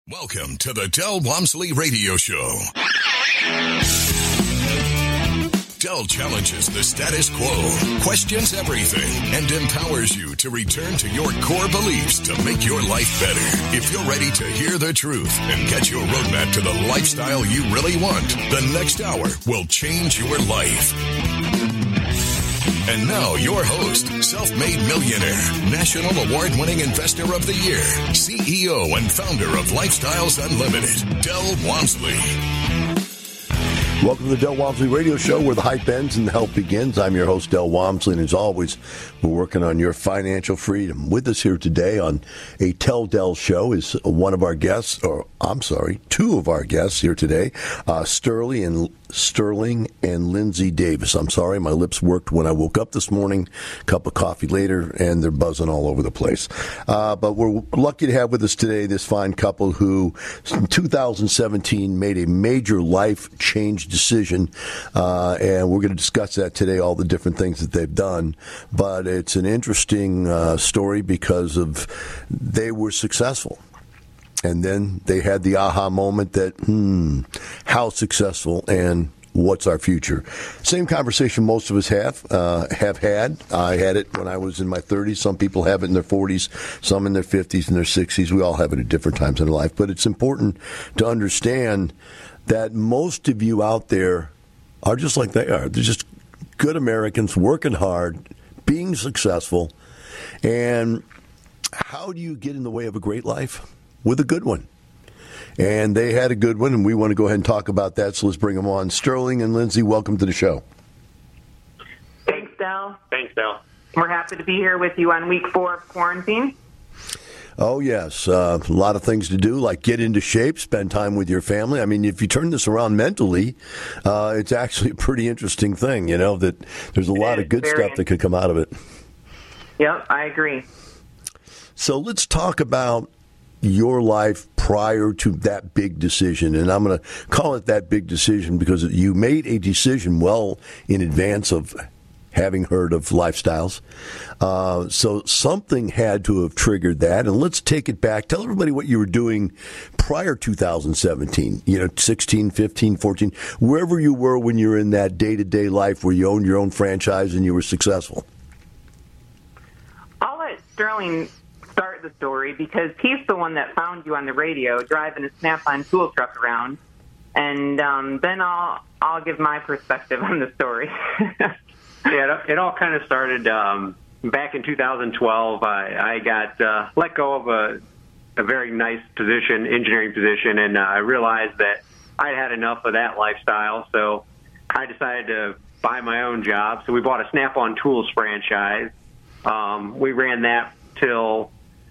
Welcome to the Del Walmsley Radio Show. Del challenges the status quo, questions everything, and empowers you to return to your core beliefs to make your life better. If you're ready to hear the truth and get your roadmap to the lifestyle you really want, the next hour will change your life. And now, your host, self-made millionaire, national award-winning investor of the year, CEO and founder of Lifestyles Unlimited, Del Walmsley. Welcome to the Del Walmsley Radio Show, where the hype ends and the help begins. I'm your host, Del Walmsley, and as always, we're working on your financial freedom. With us here today on a Tell Del show is one of our guests, two of our guests here today, Sterling and Lindsay Davis. I'm sorry, my lips worked when I woke up this morning, cup of coffee later, and they're buzzing all over the place. But we're lucky to have with us today this fine couple who, in 2017, made a major life change decision, and we're going to discuss that today, all the different things that they've done. But it's an interesting story because of they were successful. And then they had the aha moment that, how successful and what's our future? Same conversation most of us have had. I had it when I was in my 30s. Some people have it in their 40s, some in their 50s and their 60s. We all have it at different times in life. But it's important to understand that most of you out there are just like they are. They're just good Americans working hard, being successful. And how do you get in the way of a great life? With a good one. And they had a good one, and we want to go ahead and talk about that, so let's bring them on. Sterling and Lindsay, welcome to the show. Thanks, Del. We're happy to be here with you on week 4 of quarantine. Oh, yes. A lot of things to do, like get into shape, spend time with your family. I mean, if you turn this around mentally, it's actually a pretty interesting thing, that there's a lot of good stuff that could come out of it. Yep, I agree. So let's talk about your life prior to that big decision. And I'm going to call it that big decision because you made a decision well in advance of having heard of Lifestyles. So something had to have triggered that. And let's take it back. Tell everybody what you were doing prior to 2017, 16, 15, 14, wherever you were when you were in that day-to-day life where you owned your own franchise and you were successful. I'll let Sterling start the story because he's the one that found you on the radio driving a Snap-on tool truck around, and then I'll give my perspective on the story. Yeah, it all kind of started back in 2012. I got let go of a very nice position, engineering position, and I realized that I'd had enough of that lifestyle, so I decided to buy my own job. So we bought a Snap-on Tools franchise. We ran that till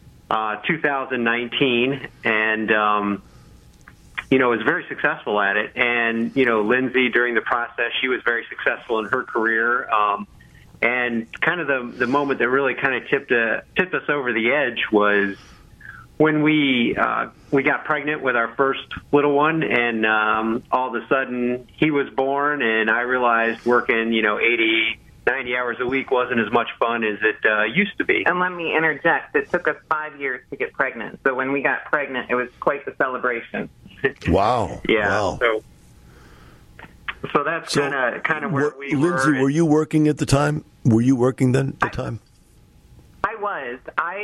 2019, and was very successul at it. And Lindsay, during the process, she was very successful in her career. And kind of the moment that really kind of tipped us over the edge was when we got pregnant with our first little one, and all of a sudden he was born, and I realized working 90 hours a week wasn't as much fun as it used to be. And let me interject. It took us 5 years to get pregnant. So when we got pregnant, it was quite the celebration. Wow. Yeah. Wow. So that's kind of where we were. Lindsay, were you working at the time? Were you working then at the time? I was.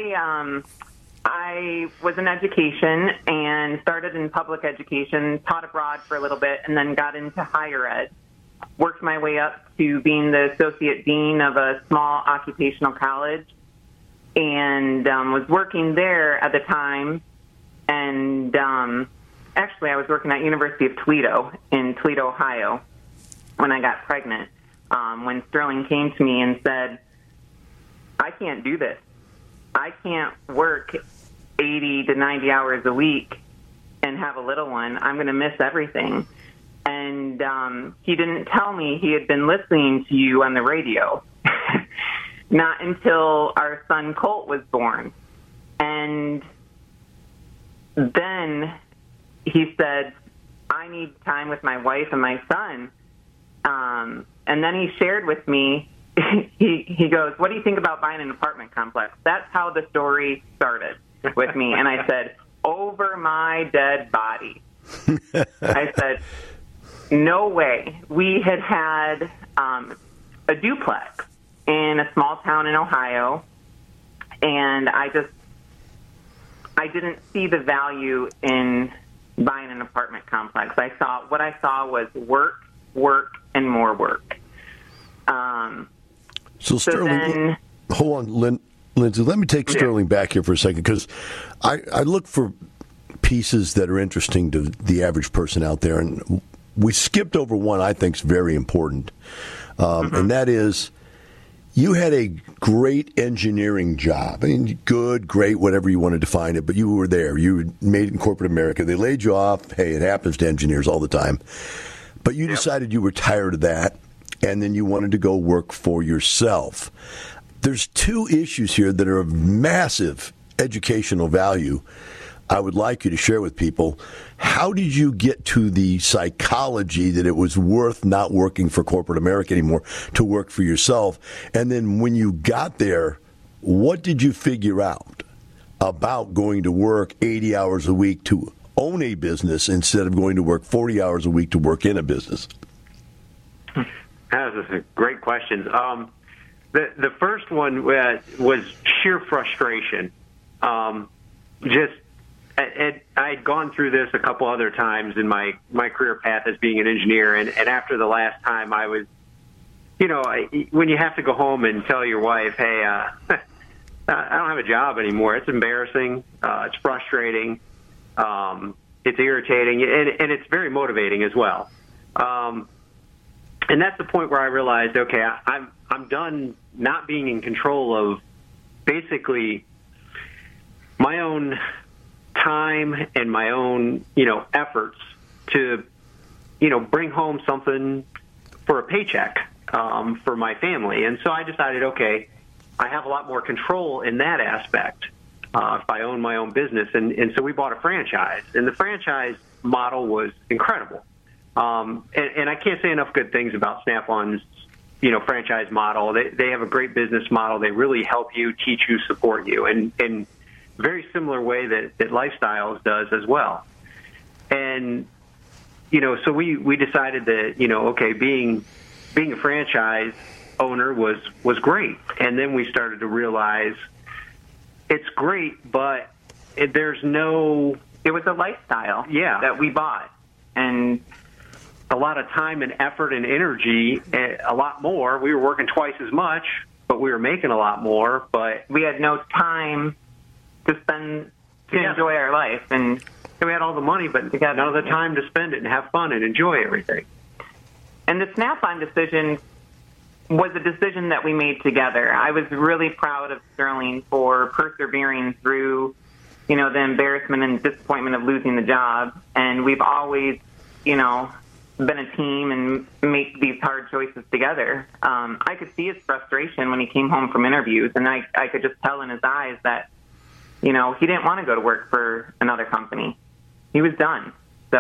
I was in education and started in public education, taught abroad for a little bit, and then got into higher ed. Worked my way up to being the associate dean of a small occupational college, and was working there at the time. And actually, I was working at University of Toledo in Toledo, Ohio, when I got pregnant. When Sterling came to me and said, I can't do this. I can't work 80 to 90 hours a week and have a little one. I'm going to miss everything. And he didn't tell me he had been listening to you on the radio. Not until our son Colt was born. And then he said, I need time with my wife and my son. And then he shared with me, he goes, what do you think about buying an apartment complex? That's how the story started with me. And I said, over my dead body. I said, no way. We had a duplex in a small town in Ohio, and I didn't see the value in buying an apartment complex. What I saw was work, and more work. So Sterling, hold on, Lindsay, let me take Sterling back here for a second, because I look for pieces that are interesting to the average person out there, and we skipped over one I think is very important, and that is you had a great engineering job. I mean, good, great, whatever you want to define it, but you were there. You made it in corporate America. They laid you off. Hey, it happens to engineers all the time. But you decided you were tired of that, and then you wanted to go work for yourself. There's two issues here that are of massive educational value I would like you to share with people. How did you get to the psychology that it was worth not working for corporate America anymore to work for yourself? And then when you got there, what did you figure out about going to work 80 hours a week to own a business instead of going to work 40 hours a week to work in a business? That was a great question. The first one was sheer frustration. I'd gone through this a couple other times in my career path as being an engineer, and after the last time I was, when you have to go home and tell your wife, hey, I don't have a job anymore, it's embarrassing, it's frustrating, it's irritating, and it's very motivating as well. And that's the point where I realized, okay, I'm done not being in control of basically my own time and my own, efforts to, bring home something for a paycheck for my family. And so I decided, okay, I have a lot more control in that aspect if I own my own business. And so we bought a franchise, and the franchise model was incredible. And I can't say enough good things about Snap-on's, franchise model. They have a great business model. They really help you, teach you, support you, and very similar way that Lifestyles does as well. And, so we decided that, okay, being a franchise owner was great. And then we started to realize it's great, but it was a lifestyle that we bought. And a lot of time and effort and energy, a lot more. We were working twice as much, but we were making a lot more, but we had no time to spend to enjoy our life. And we had all the money, but we got none of the time to spend it and have fun and enjoy everything. And the Snap-on decision was a decision that we made together. I was really proud of Sterling for persevering through, the embarrassment and disappointment of losing the job. And we've always, been a team and make these hard choices together. I could see his frustration when he came home from interviews, and I could just tell in his eyes that, he didn't want to go to work for another company. He was done.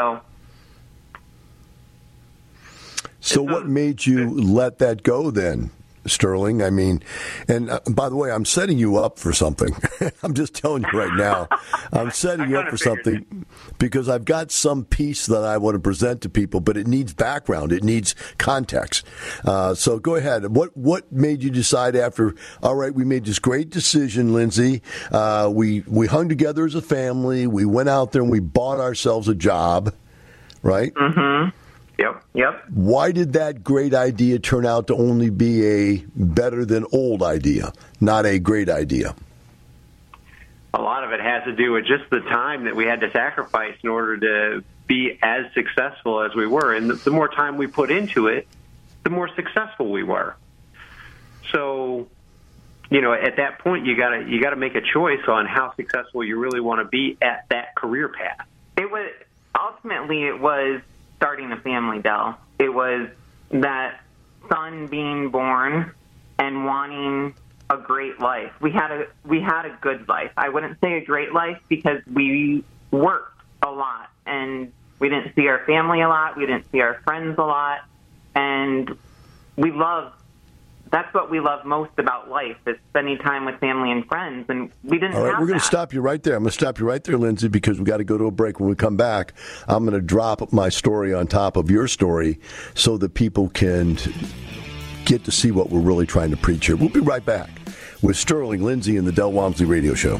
So what made you let that go then, Sterling? I mean, and by the way, I'm setting you up for something. I'm just telling you right now. I'm setting you up for something because I've got some piece that I want to present to people, but it needs background. It needs context. So go ahead. What made you decide after, all right, we made this great decision, Lindsay. We hung together as a family. We went out there and we bought ourselves a job, right? Mm-hmm. Yep. Why did that great idea turn out to only be a better than old idea, not a great idea? A lot of it has to do with just the time that we had to sacrifice in order to be as successful as we were. And the more time we put into it, the more successful we were. So, at that point, you gotta make a choice on how successful you really want to be at that career path. It was starting a family, Del. It was that son being born and wanting a great life. We had a good life. I wouldn't say a great life because we worked a lot and we didn't see our family a lot. We didn't see our friends a lot, and we loved that's what we love most about life, is spending time with family and friends. And we didn't have that. All right, we're going to stop you right there. I'm going to stop you right there, Lindsay, because we've got to go to a break. When we come back, I'm going to drop my story on top of your story so that people can get to see what we're really trying to preach here. We'll be right back with Sterling Lindsay and the Del Walmsley Radio Show.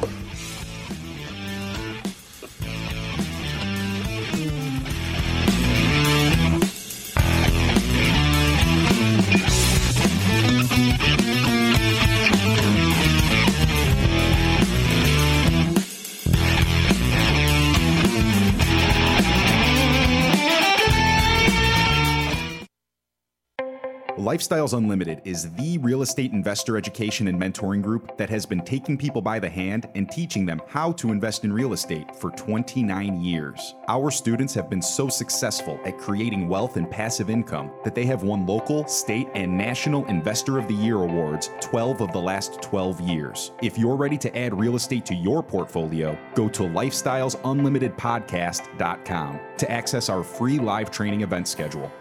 Lifestyles Unlimited is the real estate investor education and mentoring group that has been taking people by the hand and teaching them how to invest in real estate for 29 years. Our students have been so successful at creating wealth and passive income that they have won local, state, and national Investor of the Year awards 12 of the last 12 years. If you're ready to add real estate to your portfolio, go to lifestylesunlimitedpodcast.com to access our free live training event schedule.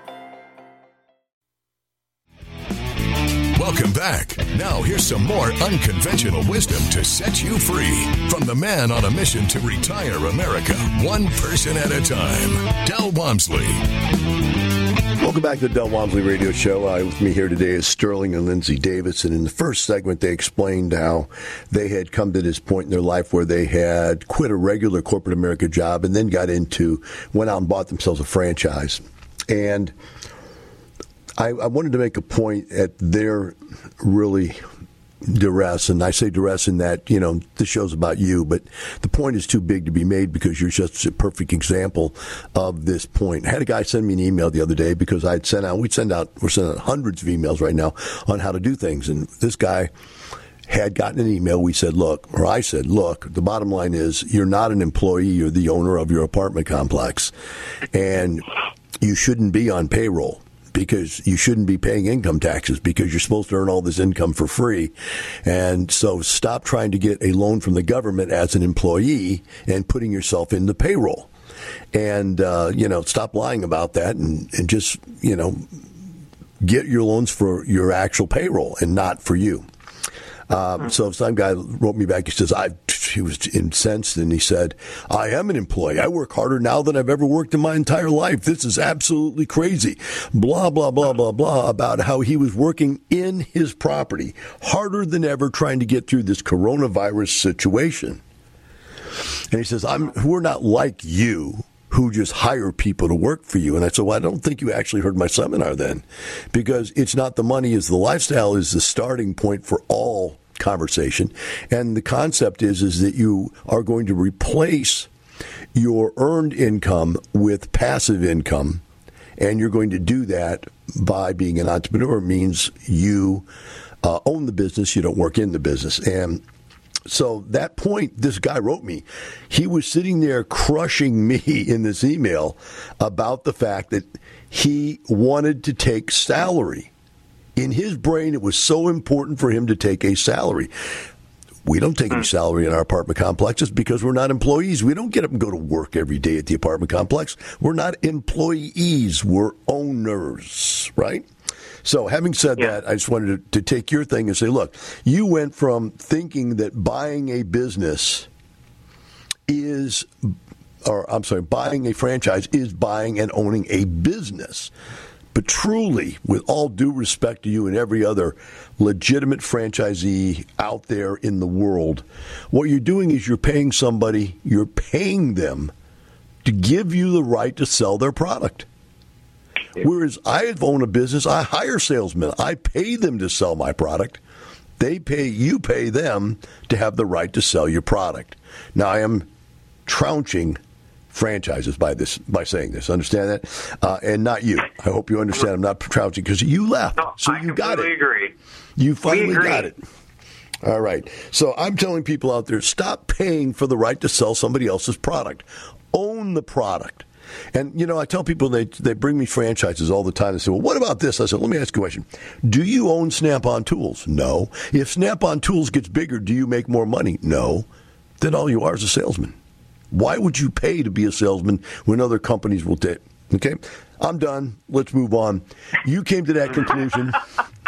Welcome back. Now here's some more unconventional wisdom to set you free from the man on a mission to retire America, one person at a time, Del Walmsley. Welcome back to the Del Walmsley Radio Show. With me here today is Sterling and Lindsay Davis. And in the first segment, they explained how they had come to this point in their life where they had quit a regular corporate America job and then went out and bought themselves a franchise. And I wanted to make a point at their really duress, and I say duress in that, the show's about you, but the point is too big to be made because you're just a perfect example of this point. I had a guy send me an email the other day because we're sending out hundreds of emails right now on how to do things, and this guy had gotten an email. I said, look, the bottom line is you're not an employee, you're the owner of your apartment complex, and you shouldn't be on payroll, because you shouldn't be paying income taxes because you're supposed to earn all this income for free. And so stop trying to get a loan from the government as an employee and putting yourself in the payroll. And, stop lying about that and just, get your loans for your actual payroll and not for you. So some guy wrote me back. He says, he was incensed, and he said, I am an employee. I work harder now than I've ever worked in my entire life. This is absolutely crazy. Blah, blah, blah, blah, blah, about how he was working in his property harder than ever trying to get through this coronavirus situation. And he says, we're not like you who just hire people to work for you. And I said, well, I don't think you actually heard my seminar then, because it's not the money, is the lifestyle is the starting point for all conversation. And the concept is that you are going to replace your earned income with passive income, and you're going to do that by being an entrepreneur. Means you own the business, you don't work in the business. And so that point, this guy wrote me, he was sitting there crushing me in this email about the fact that he wanted to take salary. In his brain, it was so important for him to take a salary. We don't take any salary in our apartment complexes because we're not employees. We don't get up and go to work every day at the apartment complex. We're not employees. We're owners, right? So having said that, I just wanted to take your thing and say, look, you went from thinking that buying a business buying a franchise is buying and owning a business. But truly, with all due respect to you and every other legitimate franchisee out there in the world, what you're doing is you're paying them to give you the right to sell their product. Whereas I own a business, I hire salesmen. I pay them to sell my product. You pay them to have the right to sell your product. Now, I am trouncing franchises by saying this. Understand that? And not you. I hope you understand I'm not trouncing because you left. No, so you got it. I completely agree. You finally got it. All right. So I'm telling people out there, stop paying for the right to sell somebody else's product. Own the product. And, I tell people they bring me franchises all the time. They say, well, what about this? I said, let me ask you a question. Do you own Snap-on Tools? No. If Snap-on Tools gets bigger, do you make more money? No. Then all you are is a salesman. Why would you pay to be a salesman when other companies will take? Okay? I'm done. Let's move on. You came to that conclusion.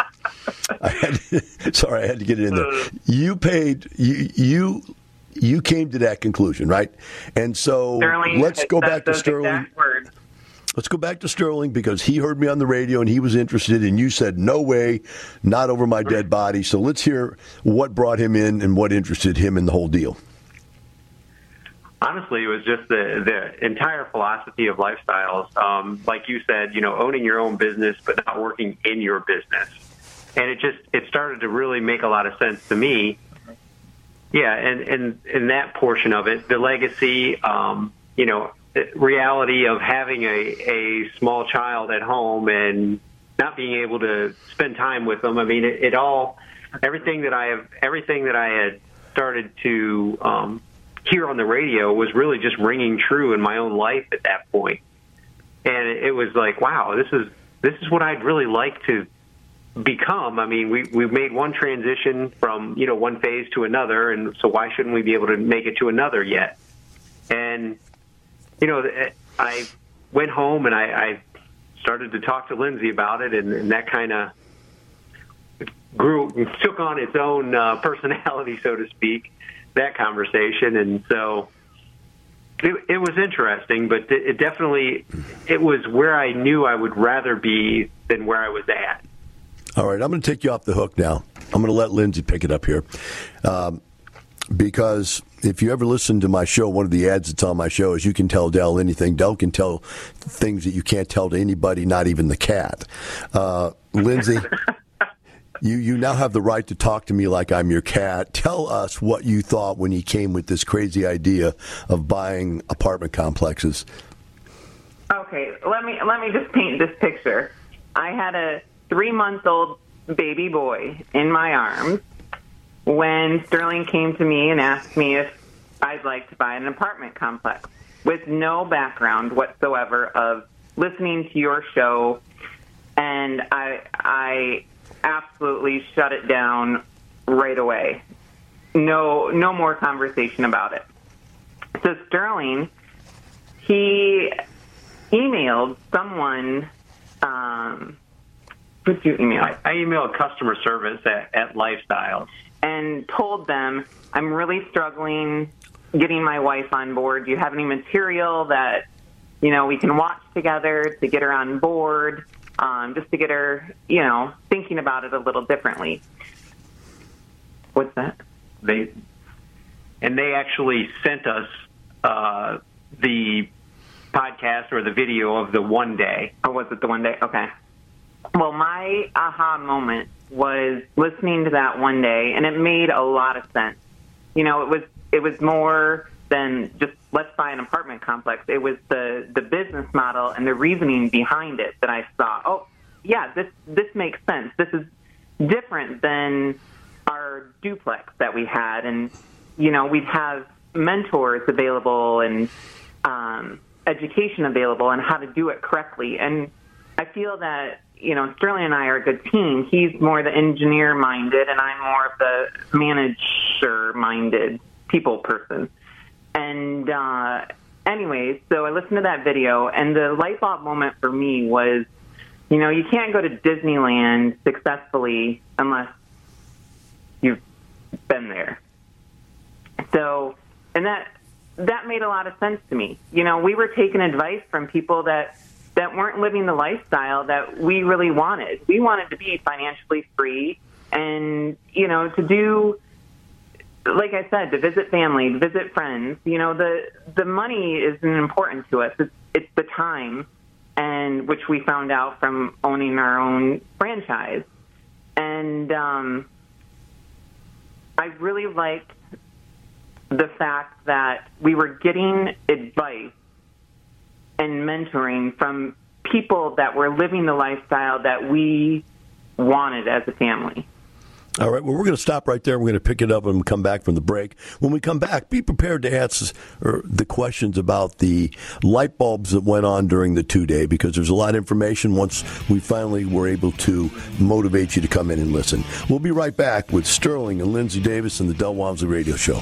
I had to get it in there. You paid, you came to that conclusion, right? And so let's go back to Sterling. Let's go back to Sterling because he heard me on the radio and he was interested, and you said, no way, not over my dead body. So let's hear what brought him in and what interested him in the whole deal. Honestly, it was just the entire philosophy of Lifestyles. Like you said, owning your own business but not working in your business. And it started to really make a lot of sense to me. Yeah, and that portion of it, the legacy, reality of having a small child at home and not being able to spend time with them. I mean, everything that I had started to hear on the radio was really just ringing true in my own life at that point. And it was like, wow, this is what I'd really like to become. I mean, we've made one transition from, one phase to another, and so why shouldn't we be able to make it to another yet? And I went home and I started to talk to Lindsay about it, and that kind of took on its own personality, so to speak, that conversation. And so it was interesting, but it was where I knew I would rather be than where I was at. All right, I'm going to take you off the hook now. I'm going to let Lindsay pick it up here. Because if you ever listen to my show, one of the ads that's on my show is you can tell Del anything. Del can tell things that you can't tell to anybody, not even the cat. Lindsay, you now have the right to talk to me like I'm your cat. Tell us what you thought when you came with this crazy idea of buying apartment complexes. Okay, let me just paint this picture. I had a 3-month-old baby boy in my arms when Sterling came to me and asked me if I'd like to buy an apartment complex with no background whatsoever of listening to your show. And I absolutely shut it down right away. No more conversation about it. So Sterling, he emailed someone. What'd you email? I emailed customer service at Lifestyles and told them, I'm really struggling getting my wife on board. Do you have any material that, we can watch together to get her on board, just to get her, thinking about it a little differently? What's that? They actually sent us the podcast or the video of the one day. Oh, was it the one day? Okay. Well, my aha moment was listening to that one day, and it made a lot of sense. It was more than just let's buy an apartment complex. It was the business model and the reasoning behind it that I saw. Oh, yeah, this makes sense. This is different than our duplex that we had, and we'd have mentors available and education available on how to do it correctly. And I feel that Sterling and I are a good team. He's more the engineer-minded, and I'm more of the manager-minded people person. And anyways, so I listened to that video, and the light bulb moment for me was, you can't go to Disneyland successfully unless you've been there. So, and that made a lot of sense to me. We were taking advice from people that weren't living the lifestyle that we really wanted. We wanted to be financially free and, to do, like I said, to visit family, to visit friends. The money isn't important to us. It's the time, and which we found out from owning our own franchise. And I really liked the fact that we were getting advice and mentoring from people that were living the lifestyle that we wanted as a family. All right, well, we're going to stop right there. We're going to pick it up and come back from the break. When we come back, be prepared to answer the questions about the light bulbs that went on during the 2-day, because there's a lot of information once we finally were able to motivate you to come in and listen. We'll be right back with Sterling and Lindsay Davis and the Del Walmsley Radio Show.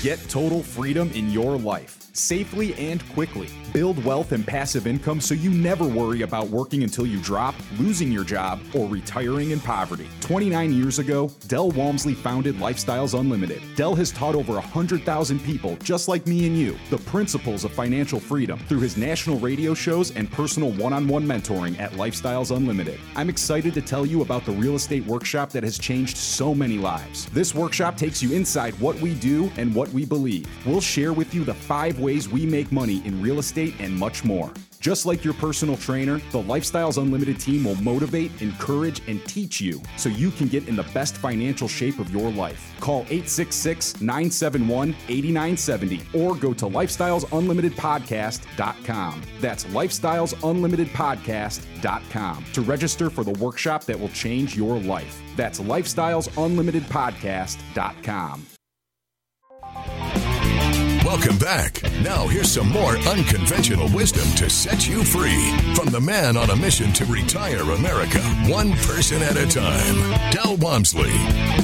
Get total freedom in your life, safely and quickly. Build wealth and passive income so you never worry about working until you drop, losing your job, or retiring in poverty. 29 years ago, Del Walmsley founded Lifestyles Unlimited. Del has taught over 100,000 people, just like me and you, the principles of financial freedom through his national radio shows and personal one-on-one mentoring at Lifestyles Unlimited. I'm excited to tell you about the real estate workshop that has changed so many lives. This workshop takes you inside what we do and what we believe. We'll share with you the 5 ways we make money in real estate and much more. Just like your personal trainer, the Lifestyles Unlimited team will motivate, encourage, and teach you so you can get in the best financial shape of your life. Call 866-971-8970 or go to lifestylesunlimitedpodcast.com. That's lifestylesunlimitedpodcast.com to register for the workshop that will change your life. That's lifestylesunlimitedpodcast.com. Welcome back. Now here's some more unconventional wisdom to set you free from the man on a mission to retire America, one person at a time, Del Walmsley.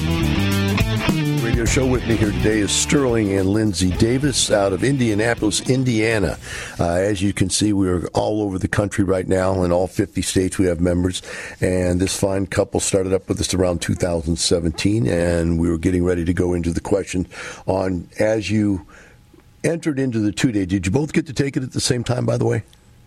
Radio show with me here today is Sterling and Lindsay Davis out of Indianapolis, Indiana. As you can see, we're all over the country right now. In all 50 states, we have members. And this fine couple started up with us around 2017, and we were getting ready to go into the question on, as you entered into the 2-day, did you both get to take it at the same time, by the way?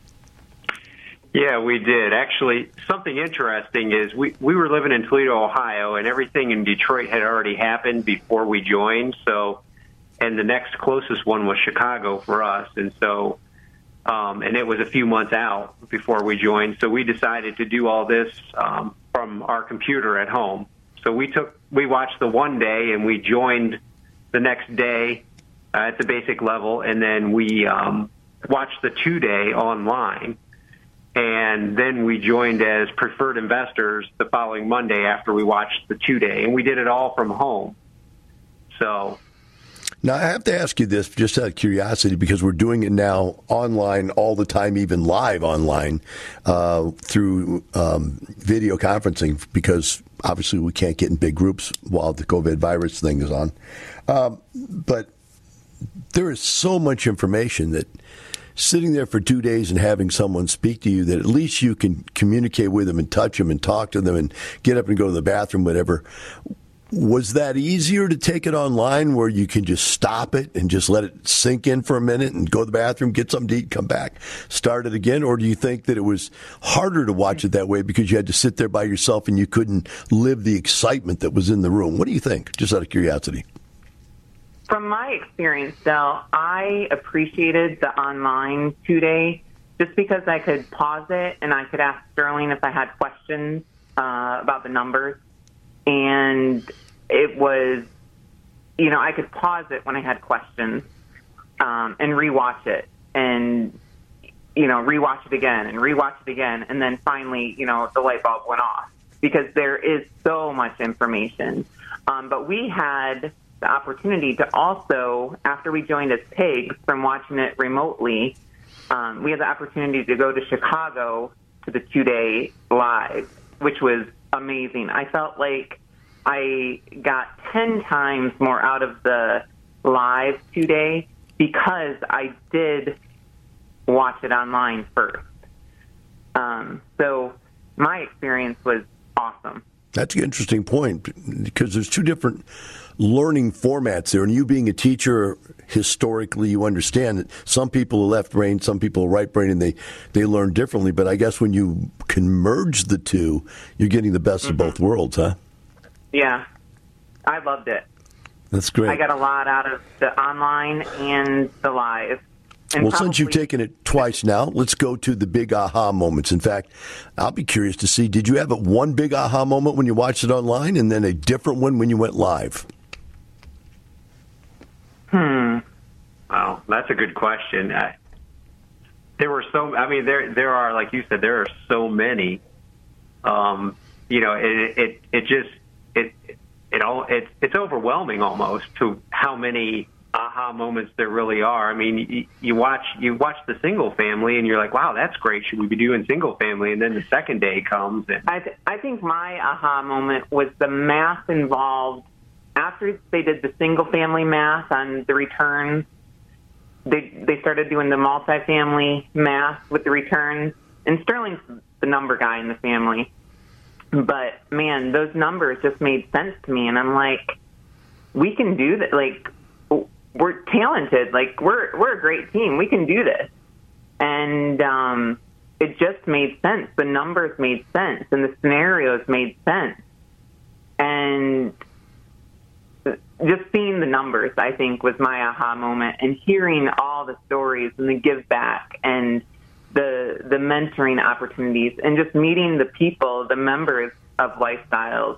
Yeah, we did. Actually, something interesting is we were living in Toledo, Ohio, and everything in Detroit had already happened before we joined. So, and the next closest one was Chicago for us. And so, and it was a few months out before we joined. So we decided to do all this from our computer at home. So we watched the 1 day and we joined the next day at the basic level, and then we watched the 2-day online, and then we joined as preferred investors the following Monday after we watched the 2-day, and we did it all from home. So now, I have to ask you this just out of curiosity, because we're doing it now online all the time, even live online through video conferencing, because obviously we can't get in big groups while the COVID virus thing is on. But there is so much information that sitting there for 2 days and having someone speak to you that at least you can communicate with them and touch them and talk to them and get up and go to the bathroom, whatever. Was that easier to take it online where you can just stop it and just let it sink in for a minute and go to the bathroom, get something to eat, come back, start it again? Or do you think that it was harder to watch it that way because you had to sit there by yourself and you couldn't live the excitement that was in the room? What do you think, just out of curiosity? From my experience, Del, I appreciated the online 2-day just because I could pause it and I could ask Sterling if I had questions about the numbers. And it was, I could pause it when I had questions and rewatch it and, rewatch it again and rewatch it again. And then finally, the light bulb went off because there is so much information. But we had the opportunity to also, after we joined as pigs from watching it remotely, we had the opportunity to go to Chicago to the 2-day live, which was amazing. I felt like I got 10 times more out of the live 2-day because I did watch it online first. So my experience was awesome. That's an interesting point, because there's two different learning formats there. And you being a teacher, historically, you understand that some people are left brain, some people are right brain, and they learn differently. But I guess when you can merge the two, you're getting the best of both worlds, huh? Yeah. I loved it. That's great. I got a lot out of the online and the live. And well, since you've taken it twice now, let's go to the big aha moments. In fact, I'll be curious to see, did you have one big aha moment when you watched it online and then a different one when you went live? Well, that's a good question. There were there are, like you said, there are so many. It's overwhelming almost to how many aha moments there really are. I mean, you watch the single family and you're like, wow, that's great. Should we be doing single family? And then the second day comes. And I think my aha moment was the math involved after after they did the single-family math on the returns, they started doing the multifamily math with the returns. And Sterling's the number guy in the family. But, man, those numbers just made sense to me. And I'm like, we can do that. Like, we're talented. Like, we're a great team. We can do this. And it just made sense. The numbers made sense, and the scenarios made sense. And just seeing the numbers, I think, was my aha moment. And hearing all the stories and the give back and the mentoring opportunities and just meeting the people, the members of Lifestyles,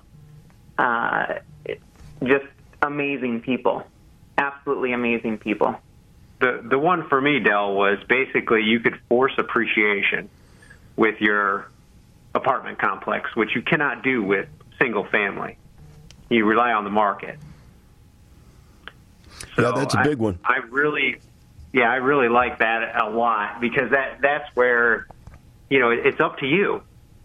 just amazing people, absolutely amazing people. The one for me, Del, was basically you could force appreciation with your apartment complex, which you cannot do with single family. You rely on the market. So yeah, that's a big one. I really like that a lot, because that's where, it's up to you,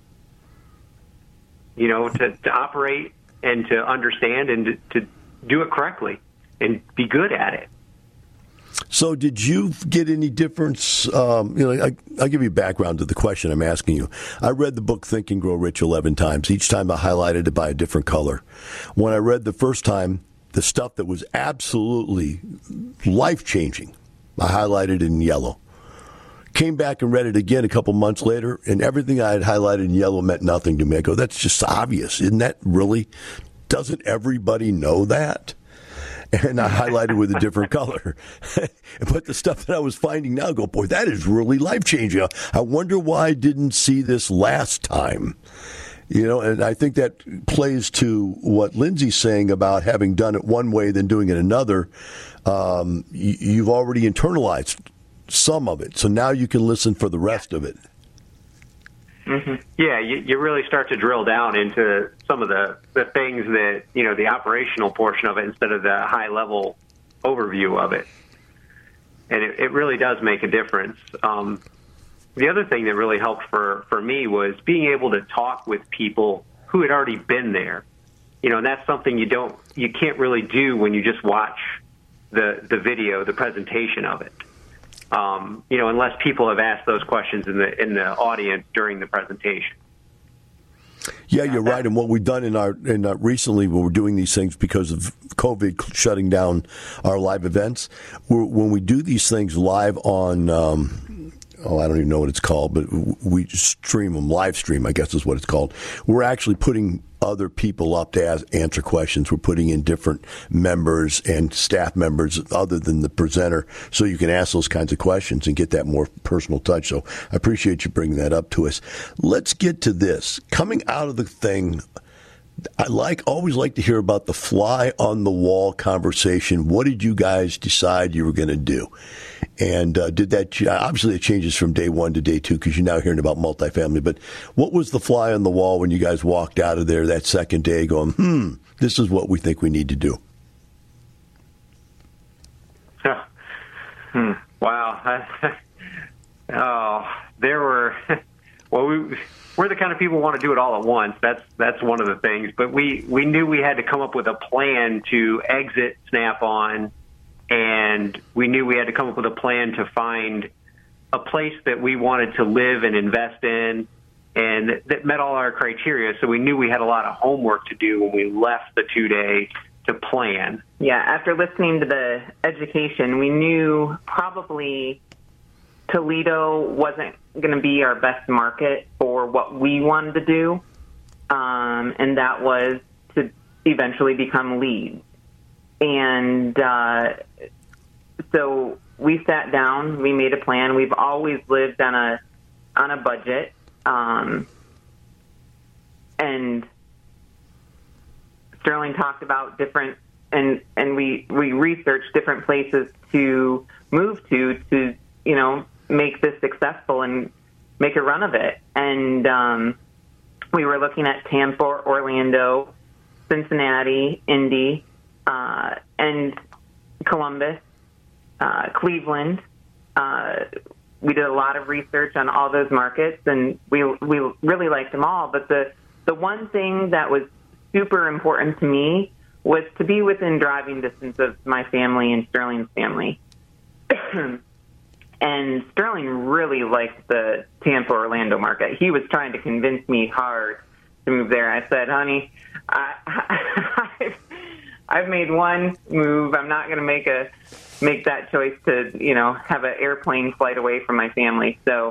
to operate and to understand and to do it correctly and be good at it. So did you get any difference? I'll give you background to the question I'm asking you. I read the book Think and Grow Rich 11 times. Each time I highlighted it by a different color. When I read the first time, the stuff that was absolutely life-changing, I highlighted it in yellow. Came back and read it again a couple months later, and everything I had highlighted in yellow meant nothing to me. I go, that's just obvious. Isn't that really? Doesn't everybody know that? And I highlighted with a different color. But the stuff that I was finding now, I go, boy, that is really life-changing. I wonder why I didn't see this last time. And I think that plays to what Lindsay's saying about having done it one way, then doing it another. You've already internalized some of it, so now you can listen for the rest of it. Mm-hmm. Yeah, you really start to drill down into some of the things that, the operational portion of it instead of the high-level overview of it. And it really does make a difference. The other thing that really helped for me was being able to talk with people who had already been there. And that's something you can't really do when you just watch the video, the presentation of it. Unless people have asked those questions in the audience during the presentation. Yeah, you're right. And what we've done recently, when we're doing these things because of COVID shutting down our live events, when we do these things live on, I don't even know what it's called, but we stream them, live stream, I guess is what it's called. We're actually putting other people up to answer questions. We're putting in different members and staff members other than the presenter, so you can ask those kinds of questions and get that more personal touch. So I appreciate you bringing that up to us. Let's get to this. Coming out of the thing, I always like to hear about the fly on the wall conversation. What did you guys decide you were going to do? And did that, obviously it changes from day one to day two because you're now hearing about multifamily, but what was the fly on the wall when you guys walked out of there that second day going, this is what we think we need to do? Wow. There were, we're the kind of people who want to do it all at once. That's one of the things. But we knew we had to come up with a plan to exit Snap-on, and we knew we had to come up with a plan to find a place that we wanted to live and invest in, and that met all our criteria. So we knew we had a lot of homework to do when we left the 2-day to plan. Yeah, after listening to the education, we knew probably Toledo wasn't going to be our best market for what we wanted to do, and that was to eventually become Leeds. And so we sat down, we made a plan. We've always lived on a budget, and Sterling talked about different, and we researched different places to move to make this successful and make a run of it. And we were looking at Tampa, Orlando, Cincinnati, Indy, and Columbus, Cleveland. We did a lot of research on all those markets, and we really liked them all. But the one thing that was super important to me was to be within driving distance of my family and Sterling's family. And Sterling really liked the Tampa-Orlando market. He was trying to convince me hard to move there. I said, honey, I've made one move. I'm not going to make that choice to, have an airplane flight away from my family. So,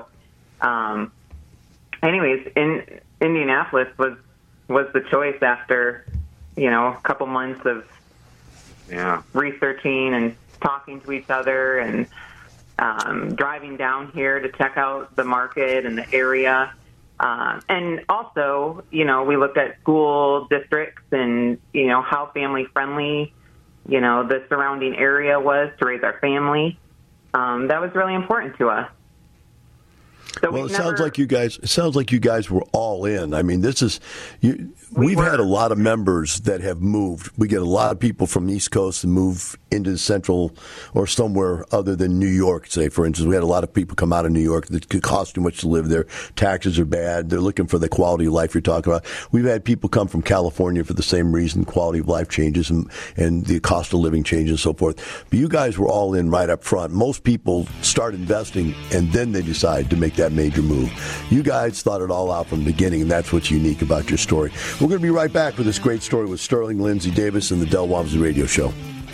anyways, in Indianapolis was the choice after, a couple months of researching and talking to each other and driving down here to check out the market and the area. And also, we looked at school districts and, how family-friendly, the surrounding area was to raise our family. That was really important to us. So well, it sounds like you guys were all in. I mean, we've had a lot of members that have moved. We get a lot of people from the East Coast to move into the Central or somewhere other than New York, say, for instance. We had a lot of people come out of New York that could cost too much to live there. Taxes are bad. They're looking for the quality of life you're talking about. We've had people come from California for the same reason. Quality of life changes and the cost of living changes and so forth. But you guys were all in right up front. Most people start investing and then they decide to make that major move. You guys thought it all out from the beginning, and that's what's unique about your story. We're going to be right back with this great story with Sterling Lindsay Davis and the Del Walmsley Radio Show.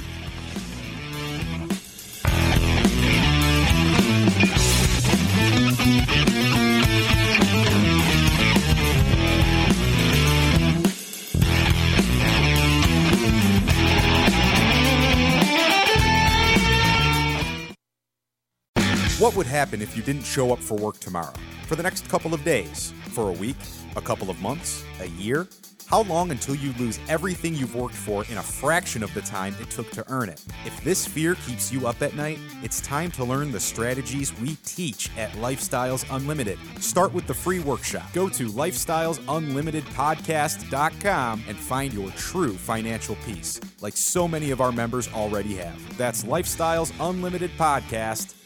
What would happen if you didn't show up for work tomorrow? For the next couple of days? For a week? A couple of months? A year? How long until you lose everything you've worked for in a fraction of the time it took to earn it? If this fear keeps you up at night, it's time to learn the strategies we teach at Lifestyles Unlimited. Start with the free workshop. Go to lifestylesunlimitedpodcast.com and find your true financial peace, like so many of our members already have. That's lifestylesunlimitedpodcast.com.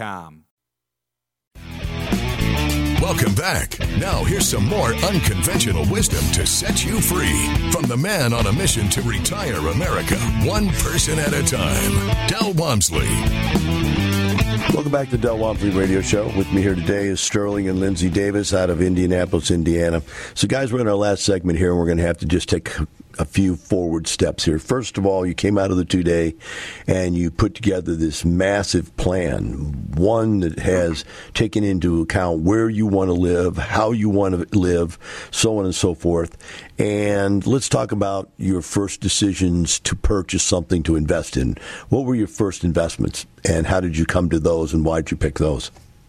Welcome back. Now here's some more unconventional wisdom to set you free from the man on a mission to retire America, one person at a time, Del Walmsley. Welcome back to the Del Walmsley Radio Show. With me here today is Sterling and Lindsay Davis out of Indianapolis, Indiana. So, guys, we're in our last segment here, and we're going to have to just take a few forward steps here. First of all, you came out of the 2-day and you put together this massive plan, one that has taken into account where you want to live, how you want to live, so on and so forth. And let's talk about your first decisions to purchase something to invest in. What were your first investments, and how did you come to those, and why did you pick those?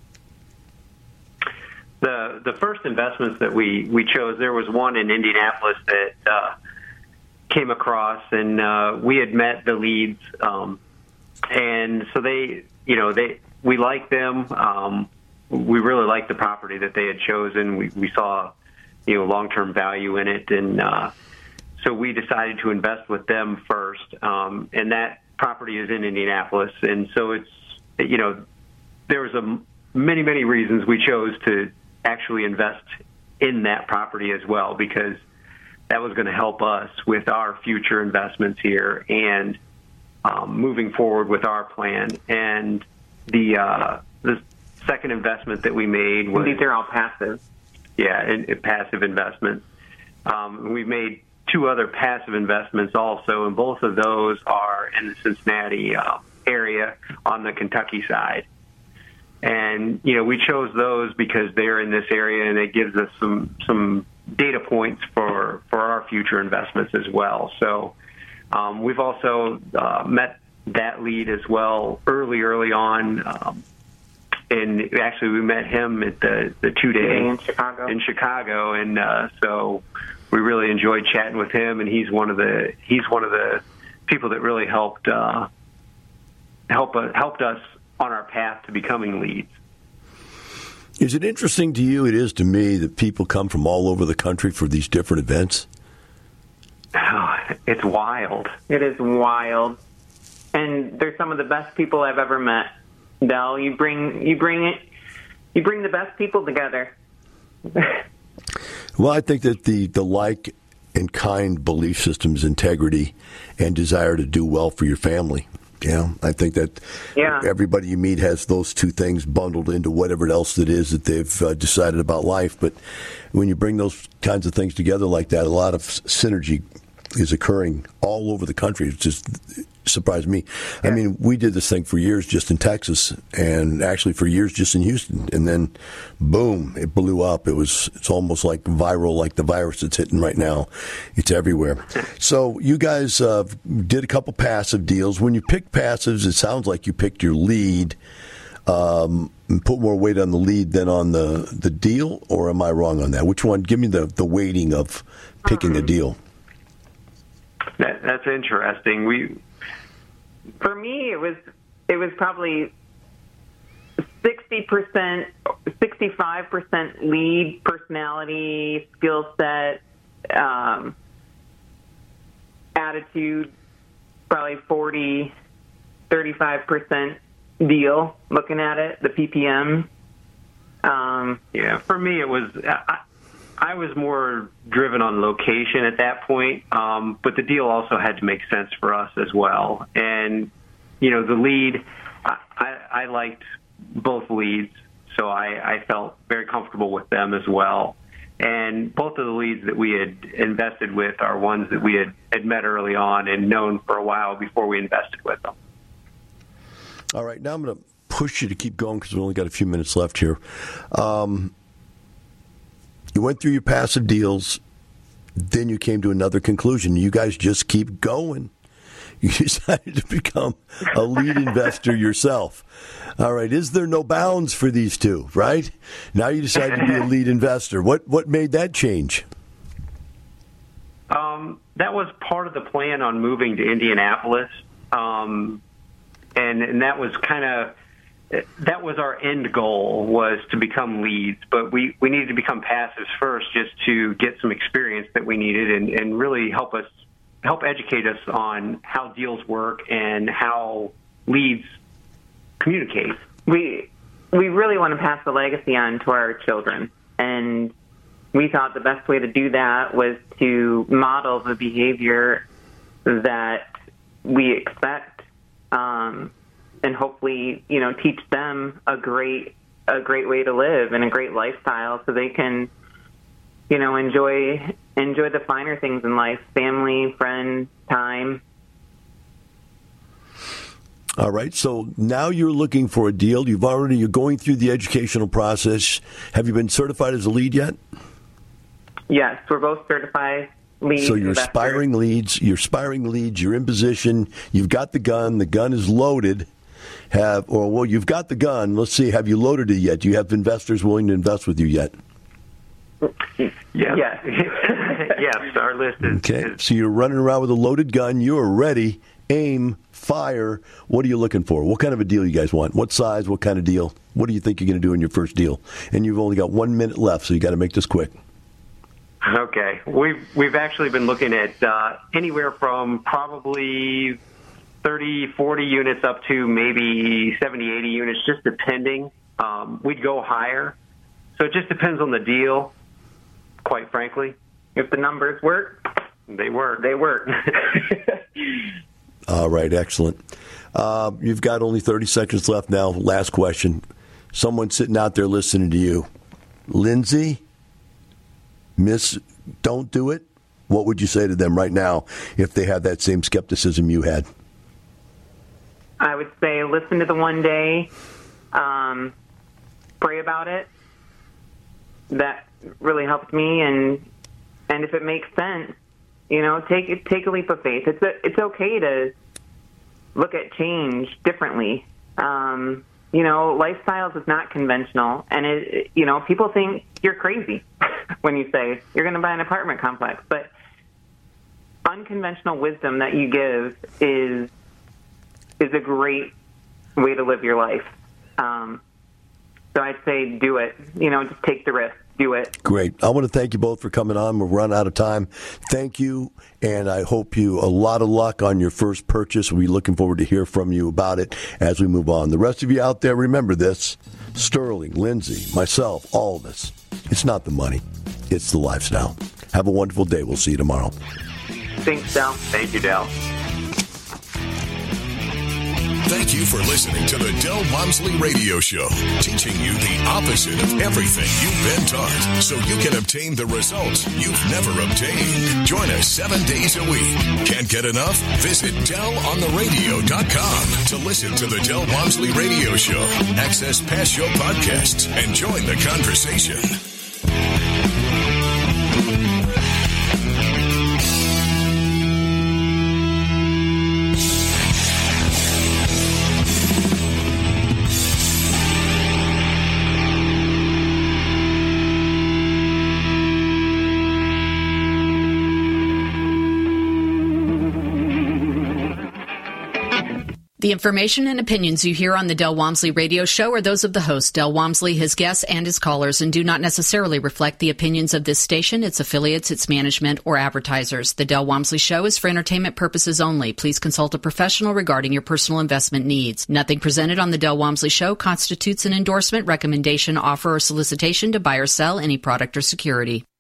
The first investments that we chose, there was one in Indianapolis that came across, and we had met the leads, and so we liked them. We really liked the property that they had chosen. We saw, long-term value in it, and so we decided to invest with them first. And that property is in Indianapolis, and so it's, there was many reasons we chose to actually invest in that property as well, because that was going to help us with our future investments here and moving forward with our plan. And the second investment that we made was... These are all passive. Yeah, and passive investments. We've made 2 other passive investments also, and both of those are in the Cincinnati area on the Kentucky side. And, we chose those because they're in this area, and it gives us some data points for our future investments as well. So we've also met that lead as well early on. And actually, we met him at the 2-day in Chicago, and so we really enjoyed chatting with him. And he's one of the people that really helped us on our path to becoming leads. Is it interesting to you? It is to me that people come from all over the country for these different events. Oh, it's wild. It is wild, and they're some of the best people I've ever met. Del, you bring the best people together. Well, I think that the like and kind belief systems, integrity, and desire to do well for your family. I think that everybody you meet has those two things bundled into whatever else it is that they've decided about life. But when you bring those kinds of things together like that, a lot of synergy is occurring all over the country. It just surprised me. Yeah. I mean, we did this thing for years just in Texas, and actually for years just in Houston, and then boom, it blew up. It's almost like viral, like the virus that's hitting right now. It's everywhere. So you guys did a couple passive deals. When you pick passives, it sounds like you picked your lead. And put more weight on the lead than on the deal, or am I wrong on that? Which one? Give me the weighting of picking a deal. That's interesting. For me, it was probably 60%, 65% lead, personality, skill set, attitude, probably 40, 35% deal, looking at it, the PPM. For me, it was... I was more driven on location at that point, but the deal also had to make sense for us as well. And, the lead, I liked both leads, so I felt very comfortable with them as well. And both of the leads that we had invested with are ones that we had met early on and known for a while before we invested with them. All right, now I'm going to push you to keep going because we've only got a few minutes left here. You went through your passive deals, then you came to another conclusion. You guys just keep going. You decided to become a lead investor yourself. All right, is there no bounds for these two, right? Now you decide to be a lead investor. What made that change? That was part of the plan on moving to Indianapolis, and that was that was our end goal, was to become leads, but we needed to become passives first just to get some experience that we needed and really help educate us on how deals work and how leads communicate. We really want to pass the legacy on to our children, and we thought the best way to do that was to model the behavior that we expect, and hopefully, teach them a great way to live and a great lifestyle, so they can, enjoy the finer things in life, family, friends, time. All right. So now you're looking for a deal. You're going through the educational process. Have you been certified as a lead yet? Yes, we're both certified leads. So you're aspiring leads. You're in position. You've got the gun. The gun is loaded. You've got the gun. Let's see. Have you loaded it yet? Do you have investors willing to invest with you yet? Yeah. Yes. Yes. Our list is. Okay. So you're running around with a loaded gun. You are ready. Aim. Fire. What are you looking for? What kind of a deal you guys want? What size? What kind of deal? What do you think you're going to do in your first deal? And you've only got 1 minute left, so you got to make this quick. Okay. We've actually been looking at anywhere from probably 30, 40 units up to maybe 70, 80 units, just depending. We'd go higher. So it just depends on the deal, quite frankly. If the numbers work, they work. They work. All right, excellent. You've got only 30 seconds left now. Last question. Someone sitting out there listening to you. Lindsay, Miss, don't do it. What would you say to them right now if they had that same skepticism you had? I would say listen to the one day, pray about it. That really helped me, and if it makes sense, take a leap of faith. It's okay to look at change differently. Lifestyles is not conventional, and people think you're crazy when you say you're going to buy an apartment complex, but unconventional wisdom that you give is a great way to live your life. So I'd say do it. Just take the risk. Do it. Great. I want to thank you both for coming on. We'll run out of time. Thank you, and I hope you a lot of luck on your first purchase. We'll be looking forward to hear from you about it as we move on. The rest of you out there, remember this. Sterling, Lindsay, myself, all of us. It's not the money. It's the lifestyle. Have a wonderful day. We'll see you tomorrow. Thanks, Del. Thank you, Del. Thank you for listening to the Del Walmsley Radio Show, teaching you the opposite of everything you've been taught so you can obtain the results you've never obtained. Join us 7 days a week. Can't get enough? Visit DelOnTheRadio.com to listen to the Del Walmsley Radio Show, access past show podcasts, and join the conversation. The information and opinions you hear on the Del Walmsley Radio Show are those of the host, Del Walmsley, his guests, and his callers, and do not necessarily reflect the opinions of this station, its affiliates, its management, or advertisers. The Del Walmsley Show is for entertainment purposes only. Please consult a professional regarding your personal investment needs. Nothing presented on the Del Walmsley Show constitutes an endorsement, recommendation, offer, or solicitation to buy or sell any product or security.